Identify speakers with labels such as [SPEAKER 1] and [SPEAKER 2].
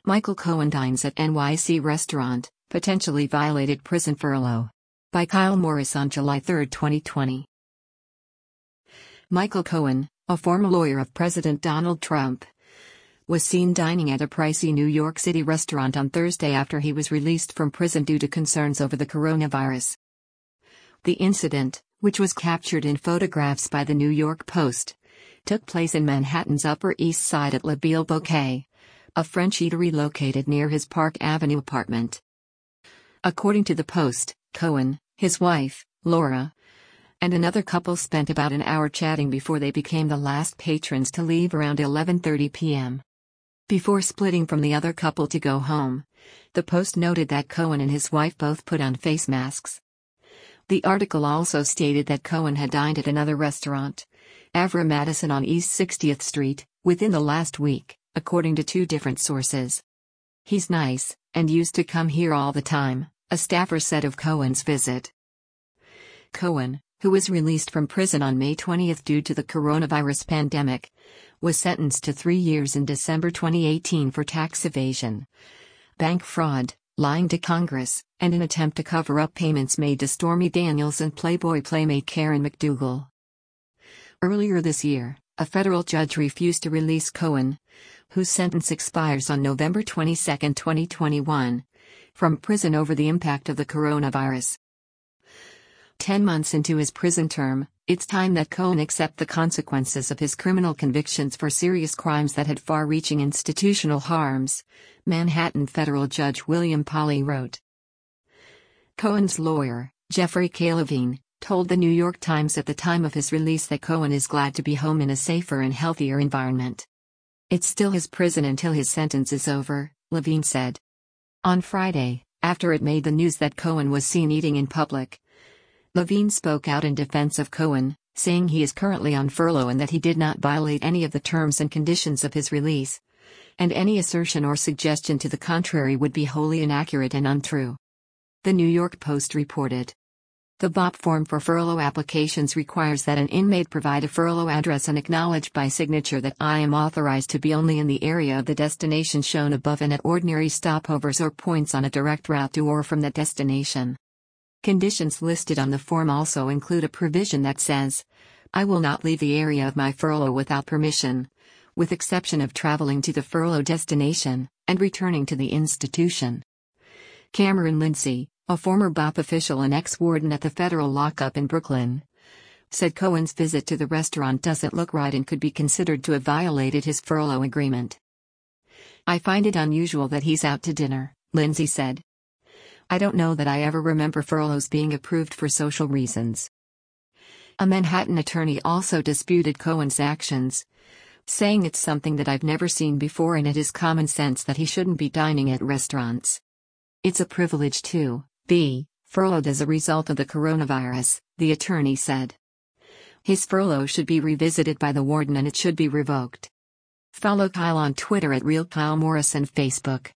[SPEAKER 1] Michael Cohen dines at NYC restaurant, potentially violated prison furlough. By Kyle Morris on July 3, 2020. Michael Cohen, a former lawyer of President Donald Trump, was seen dining at a pricey New York City restaurant on Thursday after he was released from prison due to concerns over the coronavirus. The incident, which was captured in photographs by the New York Post, took place in Manhattan's Upper East Side at La Belle Bouquet, a French eatery located near his Park Avenue apartment. According to the Post, Cohen, his wife, Laura, and another couple spent about an hour chatting before they became the last patrons to leave around 11:30 p.m. Before splitting from the other couple to go home, the Post noted that Cohen and his wife both put on face masks. The article also stated that Cohen had dined at another restaurant, Avra Madison on East 60th Street, within the last week, according to two different sources. "He's nice, and used to come here all the time," a staffer said of Cohen's visit. Cohen, who was released from prison on May 20 due to the coronavirus pandemic, was sentenced to 3 years in December 2018 for tax evasion, bank fraud, lying to Congress, and an attempt to cover up payments made to Stormy Daniels and Playboy playmate Karen McDougal. Earlier this year, a federal judge refused to release Cohen, whose sentence expires on November 22, 2021, from prison over the impact of the coronavirus. 10 months into his prison term, it's time that Cohen accept the consequences of his criminal convictions for serious crimes that had far-reaching institutional harms, Manhattan federal judge William Pauley wrote. Cohen's lawyer, Jeffrey K. Levine, told the New York Times at the time of his release that Cohen is glad to be home in a safer and healthier environment. "It's still his prison until his sentence is over," Levine said. On Friday, after it made the news that Cohen was seen eating in public, Levine spoke out in defense of Cohen, saying he is currently on furlough and that he did not violate any of the terms and conditions of his release, and any assertion or suggestion to the contrary would be wholly inaccurate and untrue. The New York Post reported. The BOP form for furlough applications requires that an inmate provide a furlough address and acknowledge by signature that "I am authorized to be only in the area of the destination shown above and at ordinary stopovers or points on a direct route to or from that destination." Conditions listed on the form also include a provision that says, "I will not leave the area of my furlough without permission, with exception of traveling to the furlough destination and returning to the institution." Cameron Lindsay, a former BOP official and ex-warden at the federal lockup in Brooklyn, said Cohen's visit to the restaurant doesn't look right and could be considered to have violated his furlough agreement. "I find it unusual that he's out to dinner," Lindsay said. "I don't know that I ever remember furloughs being approved for social reasons." A Manhattan attorney also disputed Cohen's actions, saying "It's something that I've never seen before and it is common sense that he shouldn't be dining at restaurants. It's a privilege to be furloughed as a result of the coronavirus," the attorney said. "His furlough should be revisited by the warden and it should be revoked." Follow Kyle on Twitter at RealKyleMorris and Facebook.